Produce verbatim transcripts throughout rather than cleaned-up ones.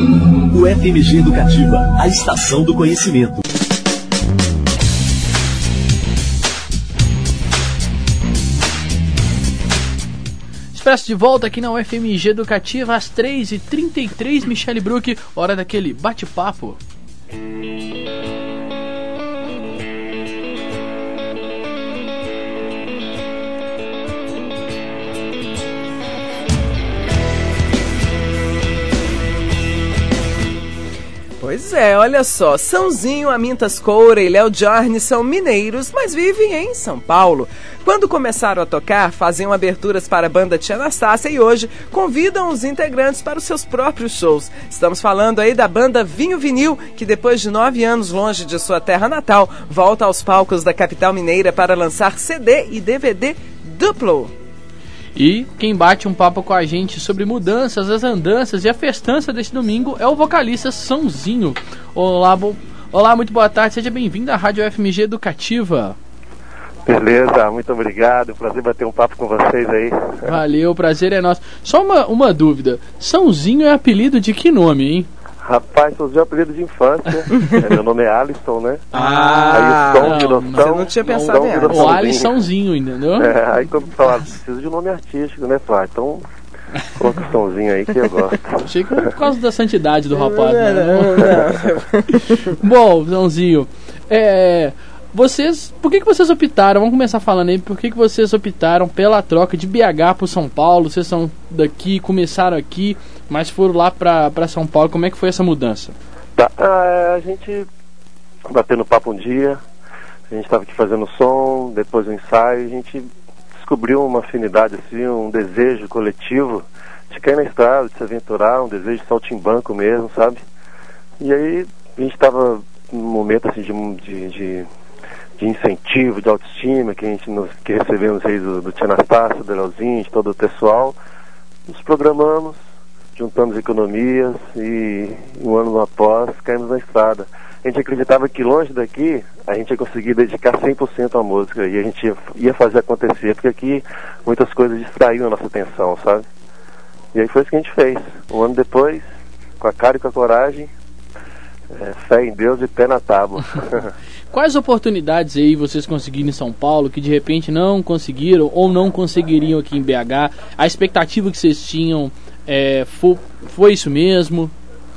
O F M G Educativa, a estação do conhecimento. Expresso de volta aqui na U F M G Educativa às três e trinta e três, Michele Brook, hora daquele bate-papo. Pois é, olha só, Sãozinho, Amintas Coura e Léo Jorne são mineiros, mas vivem em São Paulo. Quando começaram a tocar, faziam aberturas para a banda Tia Anastácia e hoje convidam os integrantes para os seus próprios shows. Estamos falando aí da banda Vinho Vinil, que depois de nove anos longe de sua terra natal, volta aos palcos da capital mineira para lançar C D e D V D duplo. E quem bate um papo com a gente sobre mudanças, as andanças e a festança deste domingo é o vocalista Sãozinho. Olá, bo... Olá, muito boa tarde, seja bem-vindo à Rádio F M G Educativa. Beleza, muito obrigado, prazer bater um papo com vocês aí. Valeu, o prazer é nosso. Só uma, uma dúvida, Sãozinho é apelido de que nome, hein? Rapaz, Sãozinho é apelido de infância, é, meu nome é Alisson, né? Ah, aí o Som de Noção, você não tinha pensado em O Alissãozinho, entendeu? É, aí quando falaram, preciso de um nome artístico, né? Falei, então coloca o Sãozinho aí que eu gosto. Achei que por causa da santidade do rapaz, né? Não, não. Bom, Sãozinho, é... Vocês, por que, que vocês optaram, vamos começar falando aí, por que, que vocês optaram pela troca de B H para São Paulo? Vocês são daqui, começaram aqui, mas foram lá para São Paulo, como é que foi essa mudança? Tá, a gente batendo papo um dia, a gente estava aqui fazendo som, depois do ensaio, a gente descobriu uma afinidade, assim, um desejo coletivo de cair na estrada, de se aventurar, um desejo de saltimbanco mesmo, sabe? E aí a gente estava num momento assim de... de, de de incentivo, de autoestima que a gente nos, que recebemos aí do, do Tia Anastácia, do Leozinho, de todo o pessoal, nos programamos, juntamos economias e um ano após caímos na estrada. A gente acreditava que longe daqui a gente ia conseguir dedicar cem por cento à música e a gente ia, ia fazer acontecer, porque aqui muitas coisas distraíam a nossa atenção, sabe? E aí foi isso que a gente fez. Um ano depois, com a cara e com a coragem, é, fé em Deus e pé na tábua. Quais oportunidades aí vocês conseguiram em São Paulo que de repente não conseguiram ou não conseguiriam aqui em B H? A expectativa que vocês tinham é, foi, foi isso mesmo?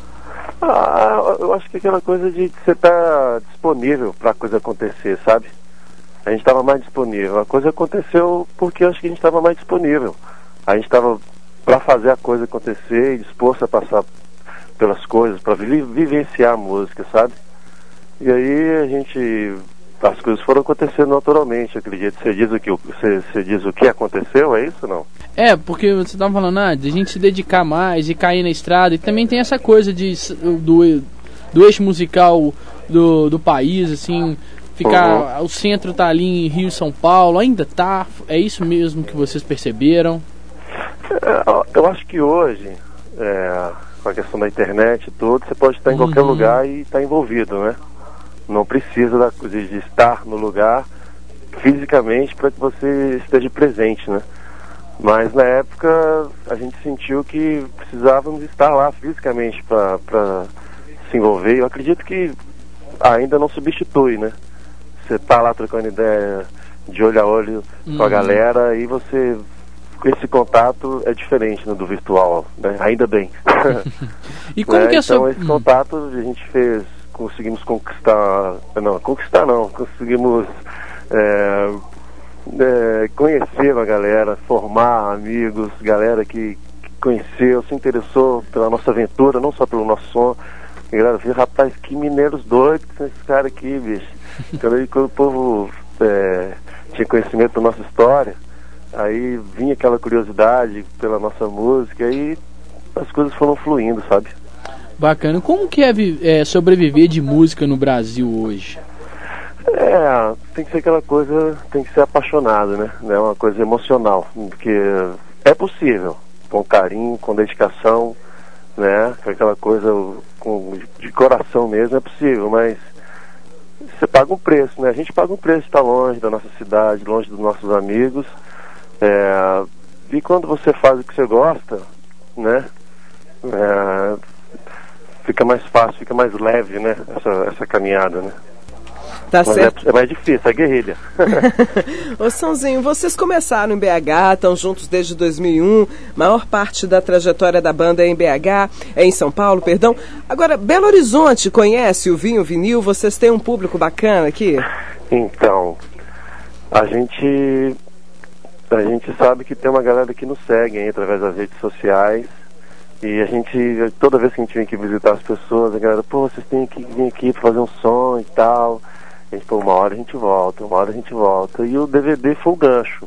Ah, eu acho que aquela coisa de você estar disponível para a coisa acontecer, sabe? A gente estava mais disponível. A coisa aconteceu porque eu acho que a gente estava mais disponível. A gente estava para fazer a coisa acontecer e disposto a passar pelas coisas, para vi- vivenciar a música, sabe? E aí a gente, as coisas foram acontecendo naturalmente, eu acredito. Você diz o que, você, você diz o que aconteceu, é isso ou não? É, porque você estava falando, ah, de a gente se dedicar mais e cair na estrada, e também tem essa coisa de, do, do eixo musical do, do país, assim, ficar, uhum. O centro tá ali em Rio e São Paulo, ainda tá, é isso mesmo que vocês perceberam? É, eu acho que hoje, é, com a questão da internet e tudo, você pode estar em qualquer uhum. lugar e estar envolvido, né? Não precisa da, de, de estar no lugar fisicamente para que você esteja presente, né? Mas na época a gente sentiu que precisávamos estar lá fisicamente para se envolver. Eu acredito que ainda não substitui, né? Você tá lá trocando ideia de olho a olho uhum. com a galera e você... esse contato é diferente, né, do virtual, né? Ainda bem. E como né? que é então seu... esse contato a gente fez, conseguimos conquistar, não, conquistar não, conseguimos é, é, conhecer a galera, formar amigos, galera que, que conheceu, se interessou pela nossa aventura, não só pelo nosso som. E a galera viu, rapaz, que mineiros doidos que são esses caras aqui, bicho. Então aí quando o povo é, tinha conhecimento da nossa história, aí vinha aquela curiosidade pela nossa música e as coisas foram fluindo, sabe? Bacana. Como que é, é sobreviver de música no Brasil hoje? É, tem que ser aquela coisa, tem que ser apaixonado, né? É uma coisa emocional, porque é possível, com carinho, com dedicação, né? Com aquela coisa com, de coração mesmo, é possível, mas você paga um preço, né? A gente paga um preço de estar longe da nossa cidade, longe dos nossos amigos. É, e quando você faz o que você gosta, né, é, fica mais fácil, fica mais leve, né? Essa, essa caminhada, né? Tá Mas certo. É, é mais difícil, é guerrilha. Ô Sãozinho, vocês começaram em B H, estão juntos desde dois mil e um, maior parte da trajetória da banda é em B H, é em São Paulo, perdão. Agora, Belo Horizonte conhece o Vinho Vinil? Vocês têm um público bacana aqui? Então, a gente, a gente sabe que tem uma galera que nos segue aí, através das redes sociais. E a gente, toda vez que a gente vem aqui visitar as pessoas, a galera, pô, vocês têm que vir aqui pra fazer um som e tal. A gente, pô, uma hora a gente volta, uma hora a gente volta. E o D V D foi o gancho.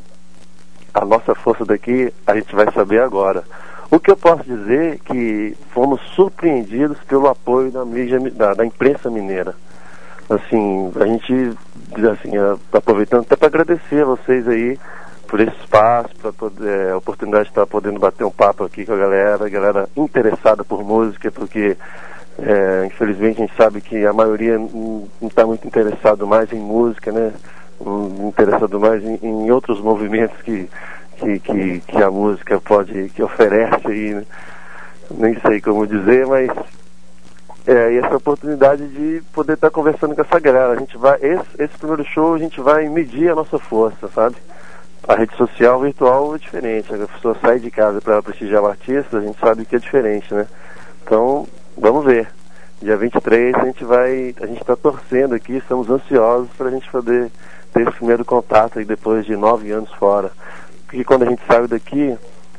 A nossa força daqui, a gente vai saber agora. O que eu posso dizer é que fomos surpreendidos pelo apoio da mídia, da, da imprensa mineira. Assim, a gente, assim, aproveitando até para agradecer a vocês aí por esse espaço, para poder, a oportunidade de estar podendo bater um papo aqui com a galera, a galera interessada por música, porque é, infelizmente a gente sabe que a maioria não está muito interessado mais em música, né? Um, interessado mais em, em outros movimentos que, que, que, que a música pode, que oferece aí, né? Nem sei como dizer, mas é, e essa oportunidade de poder estar conversando com essa galera. A gente vai, esse, esse primeiro show a gente vai medir a nossa força, sabe? A rede social virtual é diferente, a pessoa sai de casa para prestigiar o artista, a gente sabe que é diferente, né? Então, vamos ver. Dia vinte e três a gente vai, a gente está torcendo aqui, estamos ansiosos para a gente poder ter esse primeiro contato aí depois de nove anos fora. Porque quando a gente saiu daqui,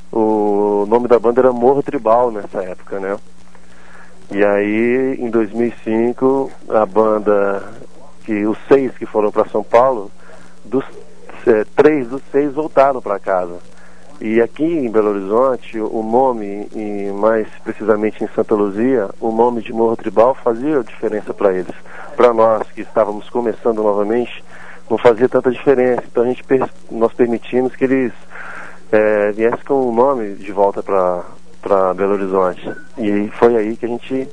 o nome da banda era Morro Tribal nessa época, né? E aí, em dois mil e cinco, a banda, que os seis que foram para São Paulo, dos é, três dos seis voltaram para casa. E aqui em Belo Horizonte, o nome, e mais precisamente em Santa Luzia, o nome de Morro Tribal fazia diferença para eles. Para nós que estávamos começando novamente, não fazia tanta diferença. Então a gente, nós permitimos que eles é, viessem com o nome de volta para para Belo Horizonte. E foi aí que a gente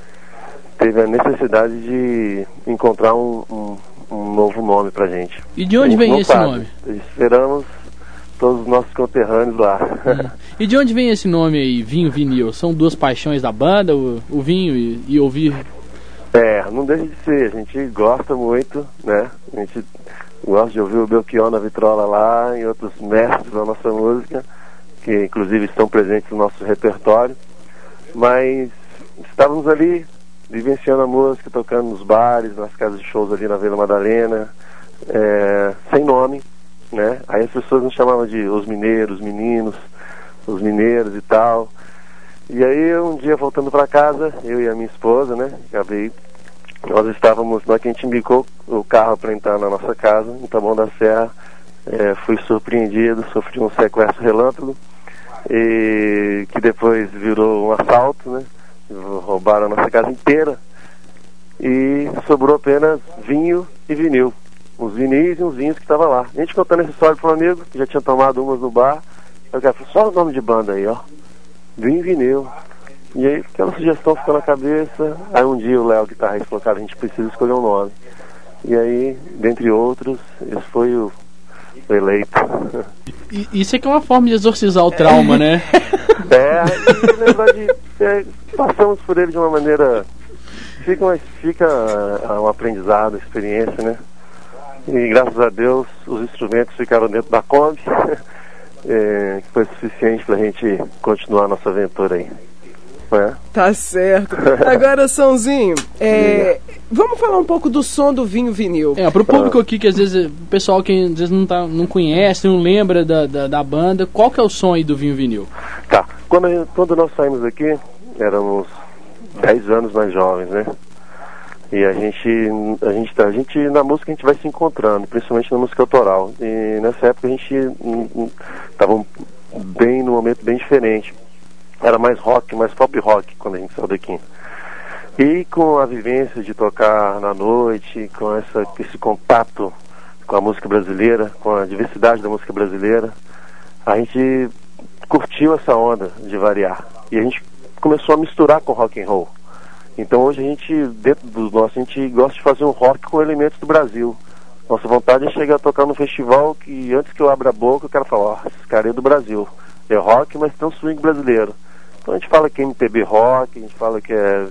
teve a necessidade de encontrar um, um, um novo nome pra gente. E de onde vem esse sabe. nome? Esperamos todos os nossos conterrâneos lá. Hum. E de onde vem esse nome aí, Vinho Vinil? São duas paixões da banda, o, o vinho e, e ouvir? É, não deixa de ser. A gente gosta muito, né? A gente gosta de ouvir o Belchior na vitrola lá e outros mestres da nossa música, que inclusive estão presentes no nosso repertório, mas estávamos ali vivenciando a música, tocando nos bares, nas casas de shows ali na Vila Madalena, é, sem nome, né? Aí as pessoas nos chamavam de os mineiros, meninos, os mineiros e tal. E aí um dia voltando para casa, eu e a minha esposa, né? Acabei, nós estávamos, na hora que a gente embicou o carro para entrar na nossa casa, em Taboão da Serra, é, fui surpreendido, sofri um sequestro relâmpago, e que depois virou um assalto, né? Roubaram a nossa casa inteira e sobrou apenas vinho e vinil, uns vinis e uns vinhos que estavam lá. A gente contando essa história para um amigo que já tinha tomado umas no bar, eu falei, só o nome de banda aí, ó, vinho e vinil. E aí aquela sugestão ficou na cabeça. Aí um dia o Léo, guitarrista, falou, cara, a gente precisa escolher um nome. E aí, dentre outros, esse foi o eleito. E, isso é que é uma forma de exorcizar o trauma, né? É, e na verdade é, passamos por ele de uma maneira, fica, uma, fica um aprendizado, experiência, né? E graças a Deus os instrumentos ficaram dentro da Kombi, é, que foi suficiente pra gente continuar a nossa aventura aí. É. Tá certo. Agora, Sãozinho, é, vamos falar um pouco do som do Vinho Vinil. É, pro público aqui que às vezes, o pessoal que às vezes não, tá, não conhece, não lembra da, da, da banda, qual que é o som aí do Vinho Vinil? Tá, quando, a, quando nós saímos daqui, éramos dez anos mais jovens, né? E a gente, a gente, a gente, na música a gente vai se encontrando, principalmente na música autoral. E nessa época a gente estava bem, num momento bem diferente. Era mais rock, mais pop rock quando a gente saiu daqui. E com a vivência de tocar na noite, com essa, esse contato com a música brasileira, com a diversidade da música brasileira, a gente curtiu essa onda de variar. E a gente começou a misturar com rock and roll. Então hoje a gente, dentro do nosso, a gente gosta de fazer um rock com elementos do Brasil. Nossa vontade é chegar a tocar no festival que antes que eu abra a boca, eu quero falar, ó, esse cara é do Brasil. É rock, mas tem um swing brasileiro. Então a gente fala que é M P B rock, a gente fala que é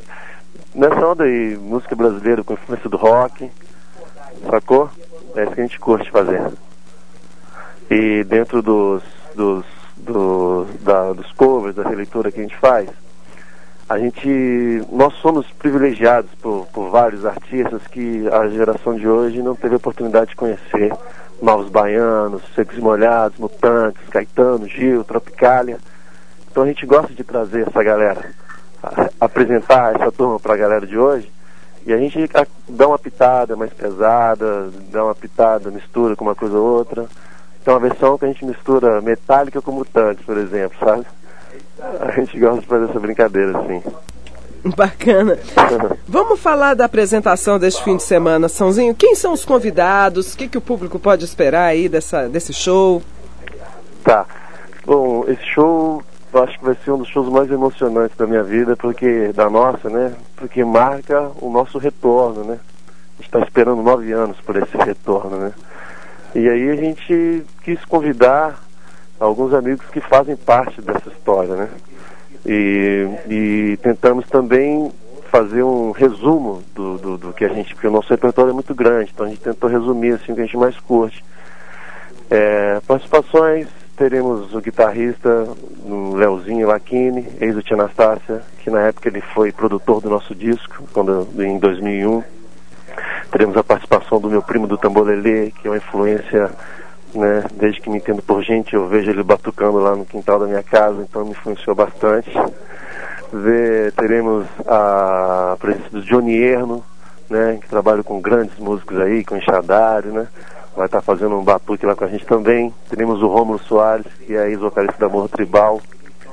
nessa onda aí, música brasileira com influência do rock, sacou? É isso que a gente curte fazer. E dentro dos, dos, dos, da, dos covers, da releitura que a gente faz, a gente, nós somos privilegiados por, por vários artistas que a geração de hoje não teve a oportunidade de conhecer. Novos Baianos, Secos e Molhados, Mutantes, Caetano, Gil, Tropicália. Então a gente gosta de trazer essa galera, a, apresentar essa turma para a galera de hoje, e a gente a, dá uma pitada mais pesada, dá uma pitada, mistura com uma coisa ou outra. Tem uma versão que a gente mistura Metallica com Mutantes, por exemplo, sabe? A gente gosta de fazer essa brincadeira, assim. Bacana. Vamos falar da apresentação deste fim de semana, Sãozinho. Quem são os convidados? O que, que o público pode esperar aí dessa, desse show? Tá. Bom, esse show eu acho que vai ser um dos shows mais emocionantes da minha vida, porque da nossa, né? Porque marca o nosso retorno, né? A gente está esperando nove anos por esse retorno, né? E aí a gente quis convidar alguns amigos que fazem parte dessa história, né? E, e tentamos também fazer um resumo do, do, do que a gente, porque o nosso repertório é muito grande, então a gente tentou resumir assim o que a gente mais curte. É, participações, teremos o guitarrista o Leozinho Lacchini, ex do Tia Anastácia, que na época ele foi produtor do nosso disco, quando, em dois mil e um. Teremos a participação do meu primo do Tambolelê, que é uma influência, né, desde que me entendo por gente, eu vejo ele batucando lá no quintal da minha casa, então me influenciou bastante. Vê, teremos a presença do Johnny Erno, né, que trabalha com grandes músicos aí, com Enxadário, né, vai estar fazendo um batuque lá com a gente também. Teremos o Rômulo Soares, que é ex-vocalista da Morro Tribal.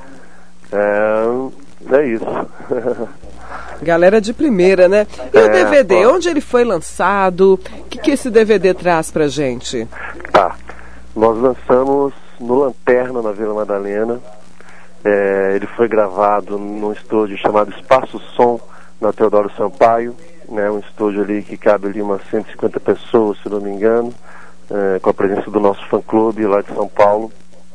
É, é isso. Galera de primeira, né? E é, o D V D, pô. onde ele foi lançado? O que, que esse D V D traz pra gente? Tá, nós lançamos no Lanterna, na Vila Madalena. É, ele foi gravado num estúdio chamado Espaço Som, na Teodoro Sampaio, né, um estúdio ali que cabe ali umas cento e cinquenta pessoas, se não me engano, é, com a presença do nosso fã-clube lá de São Paulo.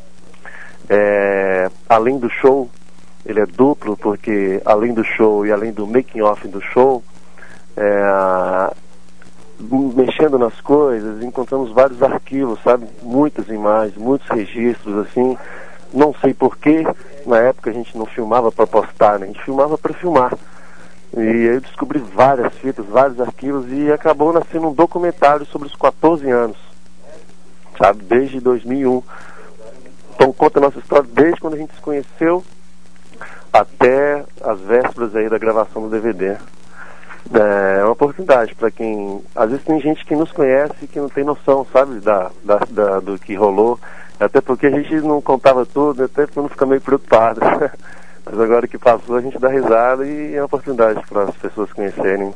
É, além do show, ele é duplo, porque além do show e além do making-off do show, é, mexendo nas coisas, encontramos vários arquivos, sabe? Muitas imagens, muitos registros, assim. Não sei porquê, na época a gente não filmava para postar, né? A gente filmava para filmar. E aí eu descobri várias fitas, vários arquivos, e acabou nascendo um documentário sobre os quatorze anos, sabe? Desde dois mil e um. Então conta a nossa história desde quando a gente se conheceu até as vésperas aí da gravação do D V D. É uma oportunidade para quem... Às vezes tem gente que nos conhece e que não tem noção, sabe, da, da, da, do que rolou. Até porque a gente não contava tudo, até para não ficar meio preocupado. Mas agora que passou, a gente dá risada e é uma oportunidade para as pessoas conhecerem.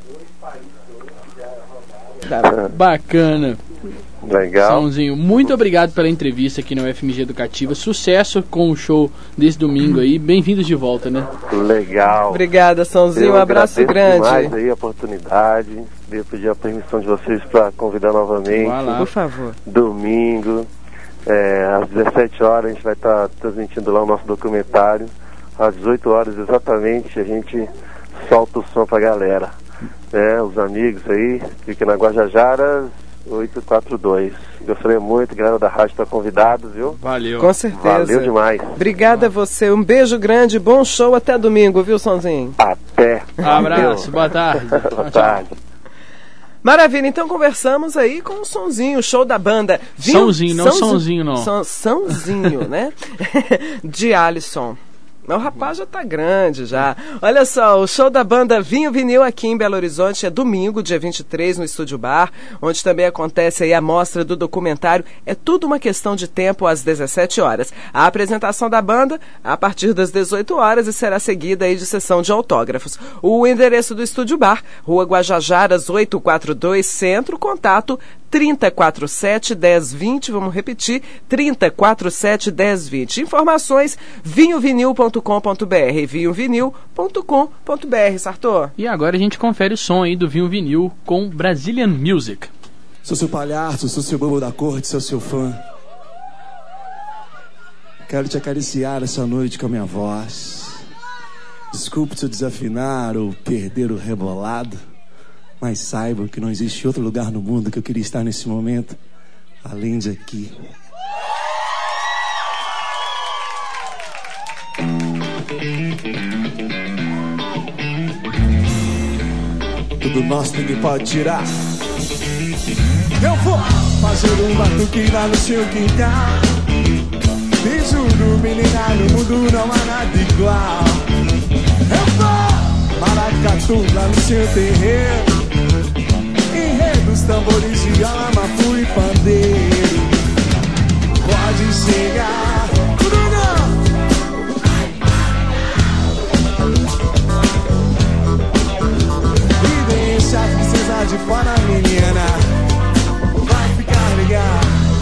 Bacana. Legal. Sãozinho, muito obrigado pela entrevista aqui na U F M G Educativa. Sucesso com o show desse domingo aí. Bem-vindos de volta, né? Legal. Obrigada, Sãozinho. Um abraço grande. Demais aí a oportunidade. Eu pedir a permissão de vocês para convidar novamente. Vai lá. Por favor. Domingo, é, às dezessete horas, a gente vai estar transmitindo lá o nosso documentário. Às dezoito horas exatamente, a gente solta o som pra galera. É, os amigos aí, fica na Guajajara oito quatro dois. Gostaria muito, galera da rádio, está convidado, viu? Valeu. Com certeza. Valeu demais. Obrigada a você. Um beijo grande, bom show até domingo, viu, Sãozinho? Até. Abraço, boa tarde. Boa tarde. Maravilha, então conversamos aí com o Sonzinho, o show da banda. Vinho... Sãozinho, não Sonzinho, não. São... Sãozinho, né? De Alisson. O rapaz já tá grande já. Olha só, o show da banda Vinho Vinil aqui em Belo Horizonte é domingo, dia vinte e três, no Estúdio Bar, onde também acontece aí a mostra do documentário É Tudo Uma Questão de Tempo, às dezessete horas. A apresentação da banda a partir das dezoito horas e será seguida aí de sessão de autógrafos. O endereço do Estúdio Bar, Rua Guajajaras oitocentos e quarenta e dois, Centro, contato trinta e quatro sete, dez vinte, vamos repetir, trinta e quatro sete, dez vinte. Informações, vinho vinil ponto com ponto br, vinho vinil ponto com ponto br, Sartor. E agora a gente confere o som aí do Vinho Vinil com Brazilian Music. Sou seu palhaço, sou seu bobo da corte, sou seu fã. Quero te acariciar essa noite com a minha voz. Desculpe se eu desafinar ou perder o rebolado, mas saiba que não existe outro lugar no mundo que eu queria estar nesse momento, além de aqui. Tudo nosso ninguém pode tirar. Eu vou fazer um batuque lá no seu quintal. Te juro, menina, no mundo não há nada igual. Eu vou maracatu lá no seu terreiro. Enredos, tambores, viola, mafu e pandeiro. Pode chegar, Bruno. E deixa a princesa de fora, menina. Vai ficar legal.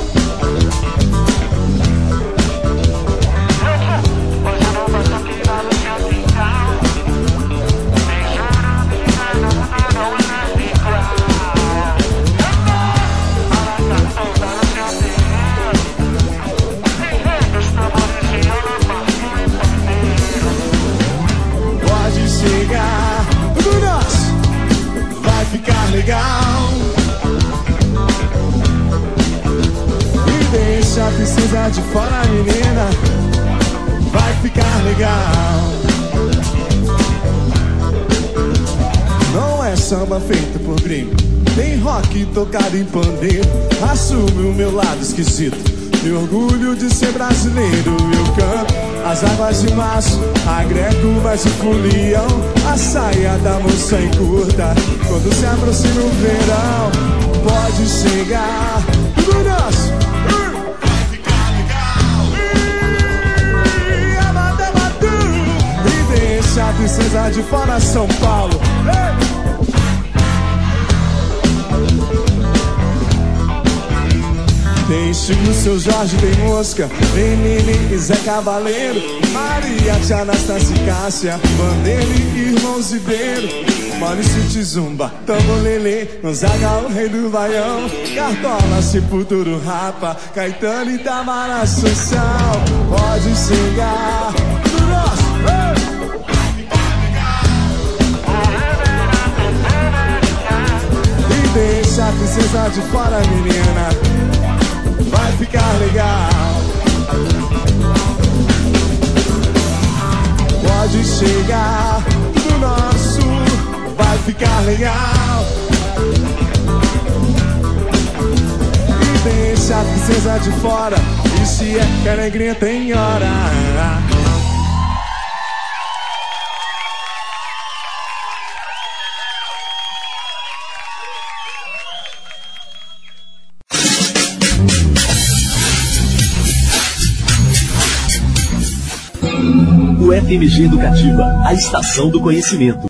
Pode chegar, tudo nosso. Vai ficar legal. E deixa a princesa de fora, menina. Vai ficar legal. Não é samba feito por gringo, tem rock tocado em pandeiro. Assume o meu lado esquisito, me orgulho de ser brasileiro. Eu canto as águas de março, agrego mais de folião. A saia da moça encurta quando se aproxima o verão. Pode chegar, tudo nosso. Vai ficar legal. E a Madamadu. E deixa a princesa de fora, São Paulo. Ei! Tem Chico, Seu Jorge, tem Mosca, tem Nini e Zé Cavaleiro, Maria, Tia Anastácia e Cássia, Vanderlei, Irmãos Ribeiro, Maurício Tizumba, Tambolelê, Gonzaga, o rei do Baião, Cartola, Sepultura, Rapa, Caetano e Tamara, Assunção. Pode chegar do nosso, e deixa a princesa de fora, menina. Vai ficar legal. Pode chegar, tudo nosso. Vai ficar legal. E deixa a princesa de fora. E se é que a alegria tem hora. O F M G Educativa, a estação do conhecimento.